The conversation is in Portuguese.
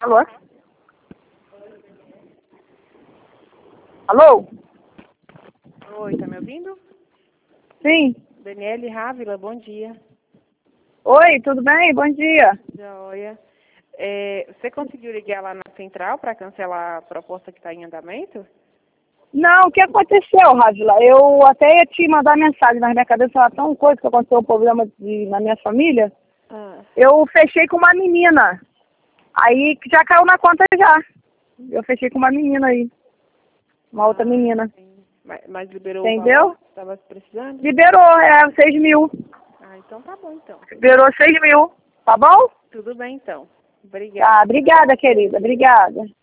Alô? Alô? Oi, tá me ouvindo? Sim. Daniele Rávila, bom dia. Oi, tudo bem? Bom dia. Joia. Você conseguiu ligar lá na central para cancelar a proposta que está em andamento? Não, o que aconteceu, Rávila? Eu até ia te mandar mensagem, mas minha cabeça estava tão coisa que aconteceu um problema na minha família. Eu fechei com uma menina. Aí já caiu na conta já. Eu fechei com uma menina aí. Uma outra menina. Sim. Mas liberou Entendeu? o valor? Estava precisando? Liberou, 6 mil. Ah, então tá bom então. Liberou 6 mil. Tá bom? Tudo bem então. Tá, Obrigada. obrigada, querida. Obrigada.